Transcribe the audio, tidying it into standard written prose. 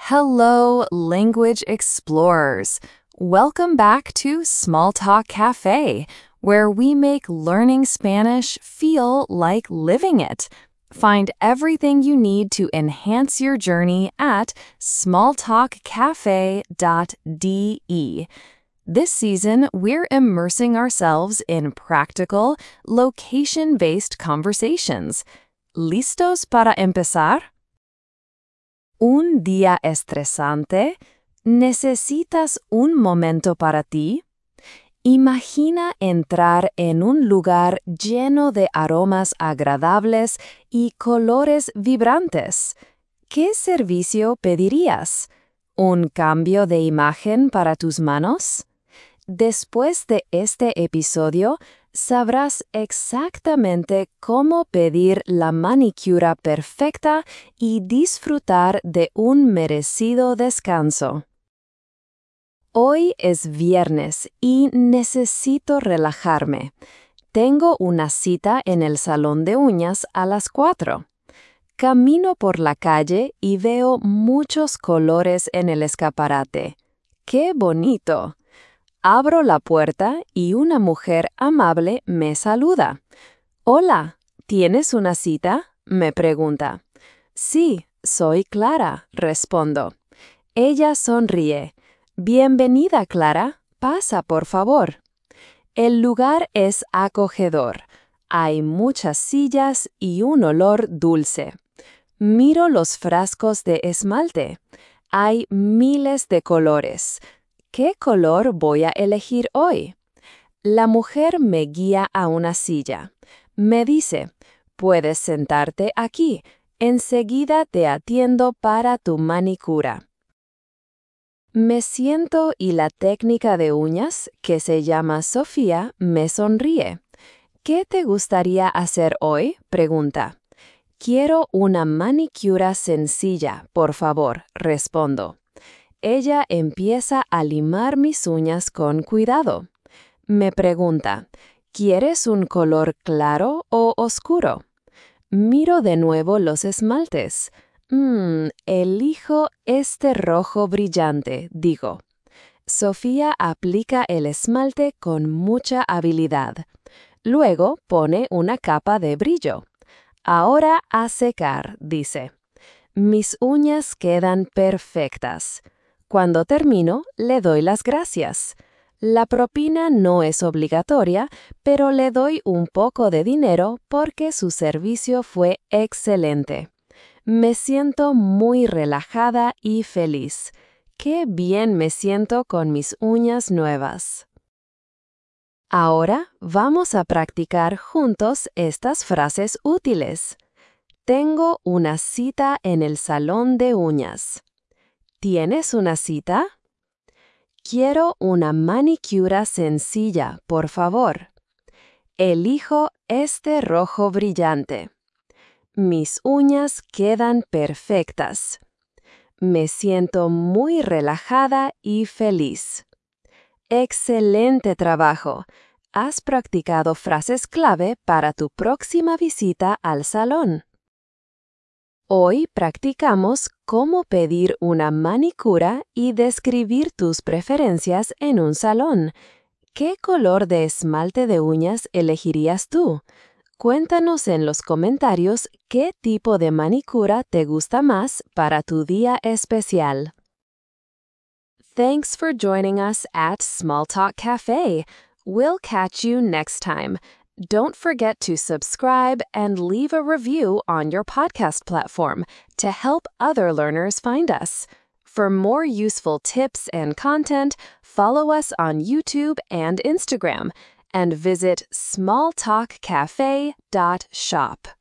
Hello, language explorers. Welcome back to Small Talk Cafe, where we make learning Spanish feel like living it. Find everything you need to enhance your journey at smalltalkcafe.de. This season, we're immersing ourselves in practical, location-based conversations. ¿Listos para empezar? ¿Un día estresante? ¿Necesitas un momento para ti? Imagina entrar en un lugar lleno de aromas agradables y colores vibrantes. ¿Qué servicio pedirías? ¿Un cambio de imagen para tus manos? Después de este episodio, sabrás exactamente cómo pedir la manicura perfecta y disfrutar de un merecido descanso. Hoy es viernes y necesito relajarme. Tengo una cita en el salón de uñas a las 4. Camino por la calle y veo muchos colores en el escaparate. ¡Qué bonito! Abro la puerta y una mujer amable me saluda. «Hola, ¿tienes una cita?», me pregunta. «Sí, soy Clara», respondo. Ella sonríe. «Bienvenida, Clara. Pasa, por favor». El lugar es acogedor. Hay muchas sillas y un olor dulce. Miro los frascos de esmalte. Hay miles de colores. ¿Qué color voy a elegir hoy? La mujer me guía a una silla. Me dice, «Puedes sentarte aquí. Enseguida te atiendo para tu manicura». Me siento y la técnica de uñas, que se llama Sofía, me sonríe. «¿Qué te gustaría hacer hoy?», pregunta. «Quiero una manicura sencilla, por favor», respondo. Ella empieza a limar mis uñas con cuidado. Me pregunta, «¿Quieres un color claro o oscuro?». Miro de nuevo los esmaltes. Elijo este rojo brillante», digo. Sofía aplica el esmalte con mucha habilidad. Luego pone una capa de brillo. «Ahora a secar», dice. Mis uñas quedan perfectas. Cuando termino, le doy las gracias. La propina no es obligatoria, pero le doy un poco de dinero porque su servicio fue excelente. Me siento muy relajada y feliz. ¡Qué bien me siento con mis uñas nuevas! Ahora vamos a practicar juntos estas frases útiles. Tengo una cita en el salón de uñas. ¿Tienes una cita? Quiero una manicura sencilla, por favor. Elijo este rojo brillante. Mis uñas quedan perfectas. Me siento muy relajada y feliz. ¡Excelente trabajo! Has practicado frases clave para tu próxima visita al salón. Hoy practicamos cómo pedir una manicura y describir tus preferencias en un salón. ¿Qué color de esmalte de uñas elegirías tú? Cuéntanos en los comentarios qué tipo de manicura te gusta más para tu día especial. Thanks for joining us at Small Talk Cafe. We'll catch you next time. Don't forget to subscribe and leave a review on your podcast platform to help other learners find us. For more useful tips and content, follow us on YouTube and Instagram, and visit smalltalkcafe.shop.